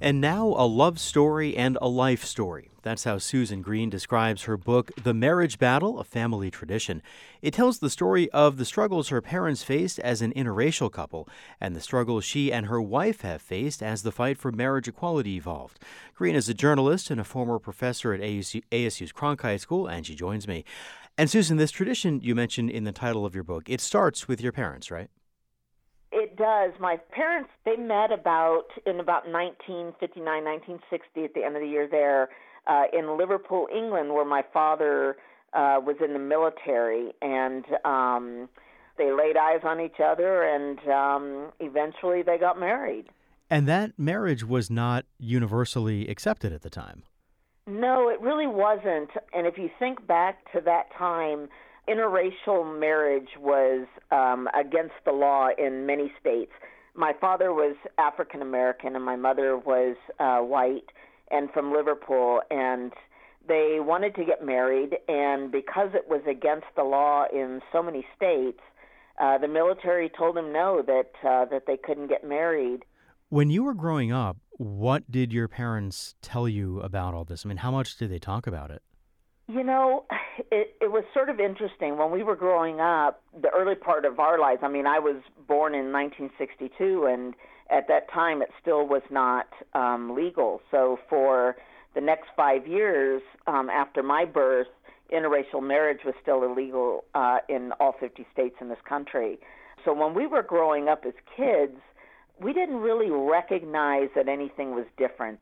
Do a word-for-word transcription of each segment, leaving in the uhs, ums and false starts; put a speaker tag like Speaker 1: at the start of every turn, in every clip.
Speaker 1: And now, a love story and a life story. That's how Susan Green describes her book, The Marriage Battle, A Family Tradition. It tells the story of the struggles her parents faced as an interracial couple and the struggles she and her wife have faced as the fight for marriage equality evolved. Green is a journalist and a former professor at A S U, A S U's Cronkite School, and she joins me. And Susan, this tradition you mentioned in the title of your book, it starts with your parents, right?
Speaker 2: It does. My parents, they met about in about nineteen fifty-nine, nineteen sixty at the end of the year there uh, in Liverpool, England, where my father uh, was in the military. And um, they laid eyes on each other, and um, eventually they got married.
Speaker 1: And that marriage was not universally accepted at the time.
Speaker 2: No, it really wasn't. And if you think back to that time, interracial marriage was um, against the law in many states. My father was African American and my mother was uh, white and from Liverpool, and they wanted to get married, and because it was against the law in so many states, uh, the military told them no, that uh, that they couldn't get married.
Speaker 1: When you were growing up, what did your parents tell you about all this? I mean, how much did they talk about it?
Speaker 2: You know, it, it was sort of interesting. When we were growing up, the early part of our lives, I mean, I was born in nineteen sixty-two, and at that time it still was not um, legal. So for the next five years um, after my birth, interracial marriage was still illegal uh, in all fifty states in this country. So when we were growing up as kids, we didn't really recognize that anything was different.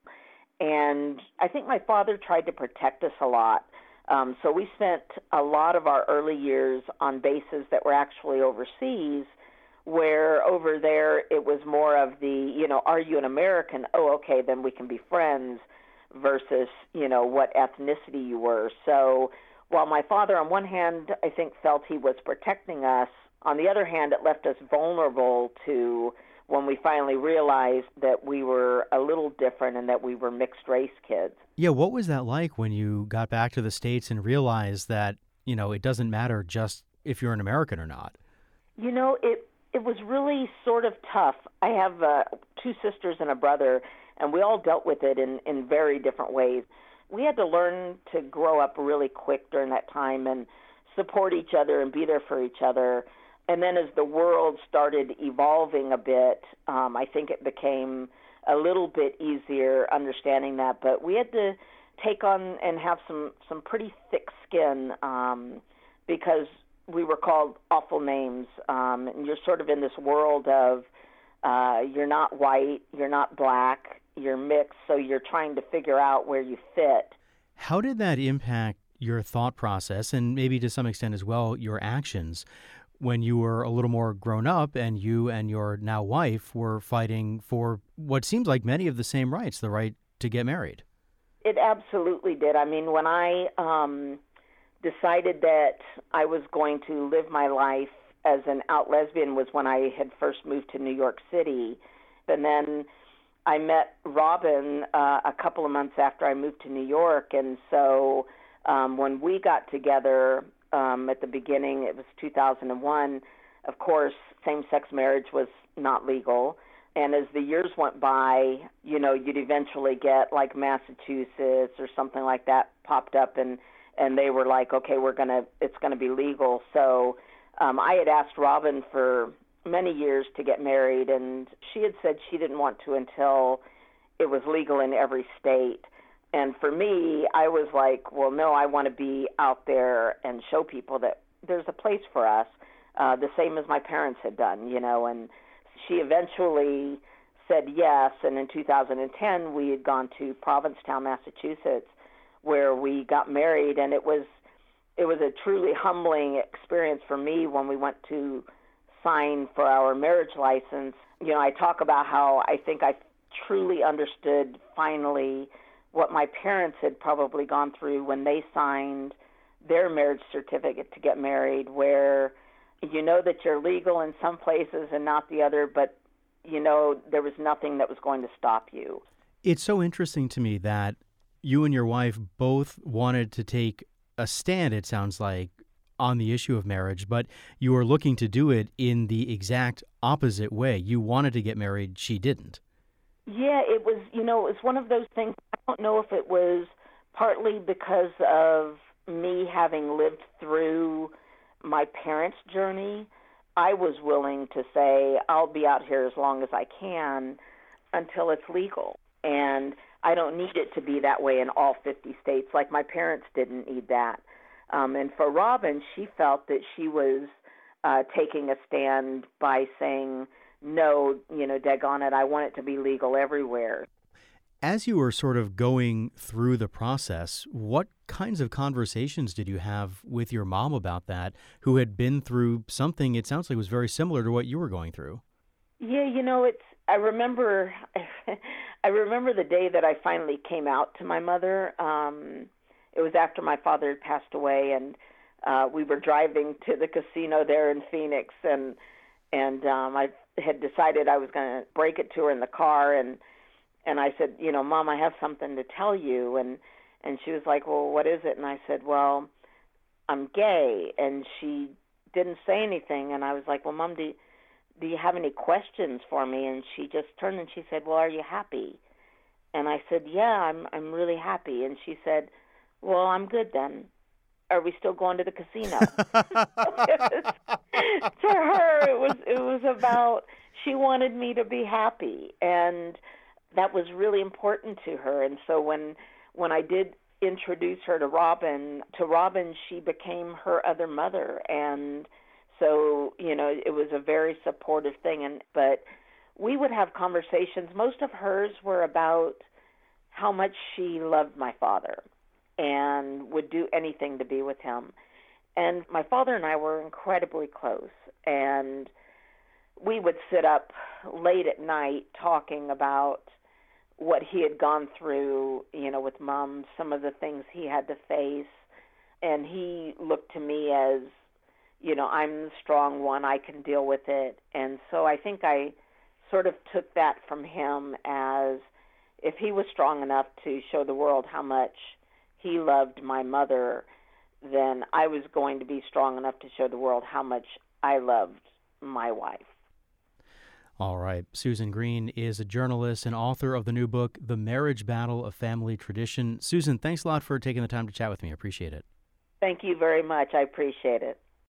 Speaker 2: And I think my father tried to protect us a lot. Um, so we spent a lot of our early years on bases that were actually overseas, where over there it was more of the, you know, are you an American? Oh, okay, then we can be friends, versus, you know, what ethnicity you were. So while my father, on one hand, I think felt he was protecting us, on the other hand, it left us vulnerable to when we finally realized that we were a little different and that we were mixed race kids.
Speaker 1: Yeah, what was that like when you got back to the States and realized that, you know, it doesn't matter just if you're an American or not?
Speaker 2: You know, it it was really sort of tough. I have uh, two sisters and a brother, and we all dealt with it in, in very different ways. We had to learn to grow up really quick during that time and support each other and be there for each other. And then as the world started evolving a bit, um, I think it became a little bit easier understanding that. But we had to take on and have some, some pretty thick skin um, because we were called awful names. Um, and you're sort of in this world of uh, you're not white, you're not black, you're mixed, so you're trying to figure out where you fit.
Speaker 1: How did that impact your thought process and maybe to some extent as well your actions when you were a little more grown up and you and your now wife were fighting for what seems like many of the same rights, the right to get married?
Speaker 2: It absolutely did. I mean, when I um, decided that I was going to live my life as an out lesbian was when I had first moved to New York City. And then I met Robin uh, a couple of months after I moved to New York. And so um, when we got together, Um, at the beginning, it was two thousand one. Of course, same-sex marriage was not legal. And as the years went by, you know, you'd eventually get like Massachusetts or something like that popped up, and, and they were like, okay, we're gonna, it's gonna be legal. So um, I had asked Robin for many years to get married, and she had said she didn't want to until it was legal in every state. And for me, I was like, well, no, I want to be out there and show people that there's a place for us, uh, the same as my parents had done, you know. And she eventually said yes, and in two thousand ten, we had gone to Provincetown, Massachusetts, where we got married, and it was it was a truly humbling experience for me when we went to sign for our marriage license. You know, I talk about how I think I truly understood finally what my parents had probably gone through when they signed their marriage certificate to get married, where you know that you're legal in some places and not the other, but you know there was nothing that was going to stop you.
Speaker 1: It's so interesting to me that you and your wife both wanted to take a stand, it sounds like, on the issue of marriage, but you were looking to do it in the exact opposite way. You wanted to get married, she didn't.
Speaker 2: Yeah, it was, you know, it was one of those things. I don't know if it was partly because of me having lived through my parents' journey. I was willing to say, I'll be out here as long as I can until it's legal. And I don't need it to be that way in all fifty states. Like my parents didn't need that. Um, and for Robin, she felt that she was uh, taking a stand by saying, no, you know, daggone it, I want it to be legal everywhere.
Speaker 1: As you were sort of going through the process, what kinds of conversations did you have with your mom about that, who had been through something it sounds like was very similar to what you were going through?
Speaker 2: Yeah, you know, it's, I remember, I remember the day that I finally came out to my mother. Um, it was after my father had passed away, and uh, we were driving to the casino there in Phoenix, and and um, I had decided I was going to break it to her in the car, and and I said, you know, Mom, I have something to tell you, and and she was like, well, what is it? And I said, well, I'm gay, and she didn't say anything, and I was like, well, Mom, do you, do you have any questions for me? And she just turned and she said, well, are you happy? And I said, yeah, I'm I'm really happy. And she said, well, I'm good then. Are we still going to the casino? To her, it was it was about, she wanted me to be happy, and that was really important to her. And so when when I did introduce her to Robin, to Robin, she became her other mother, and so you know it was a very supportive thing. And but we would have conversations. Most of hers were about how much she loved my father and would do anything to be with him. And my father and I were incredibly close, and we would sit up late at night talking about what he had gone through, you know, with Mom, some of the things he had to face. And he looked to me as, you know, I'm the strong one, I can deal with it. And so I think I sort of took that from him as, if he was strong enough to show the world how much he loved my mother, then I was going to be strong enough to show the world how much I loved my wife.
Speaker 1: All right. Susan Green is a journalist and author of the new book, The Marriage Battle, A Family Tradition. Susan, thanks a lot for taking the time to chat with me. I appreciate it.
Speaker 2: Thank you very much. I appreciate it.